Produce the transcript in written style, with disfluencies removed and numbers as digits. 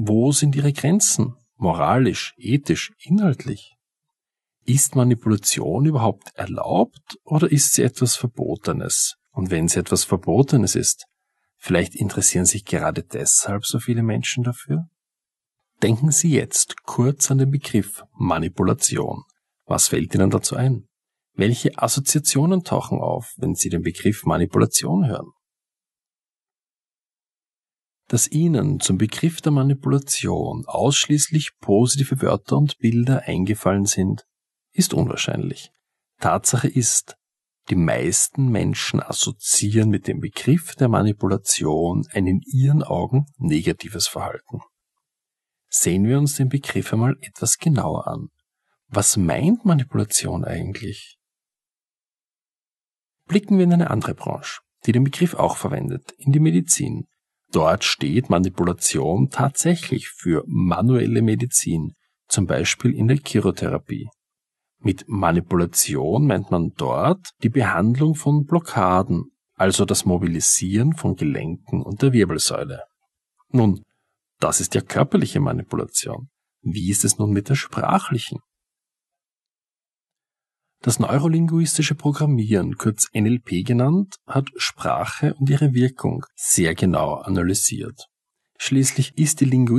Wo sind ihre Grenzen? Moralisch, ethisch, inhaltlich? Ist Manipulation überhaupt erlaubt oder ist sie etwas Verbotenes? Und wenn sie etwas Verbotenes ist, vielleicht interessieren sich gerade deshalb so viele Menschen dafür? Denken Sie jetzt kurz an den Begriff Manipulation. Was fällt Ihnen dazu ein? Welche Assoziationen tauchen auf, wenn Sie den Begriff Manipulation hören? Dass Ihnen zum Begriff der Manipulation ausschließlich positive Wörter und Bilder eingefallen sind, ist unwahrscheinlich. Tatsache ist, die meisten Menschen assoziieren mit dem Begriff der Manipulation ein in ihren Augen negatives Verhalten. Sehen wir uns den Begriff einmal etwas genauer an. Was meint Manipulation eigentlich? Blicken wir in eine andere Branche, die den Begriff auch verwendet, in die Medizin. Dort steht Manipulation tatsächlich für manuelle Medizin, zum Beispiel in der Chirotherapie. Mit Manipulation meint man dort die Behandlung von Blockaden, also das Mobilisieren von Gelenken und der Wirbelsäule. Nun, das ist ja körperliche Manipulation. Wie ist es nun mit der sprachlichen? Das neurolinguistische Programmieren, kurz NLP genannt, hat Sprache und ihre Wirkung sehr genau analysiert. Schließlich ist die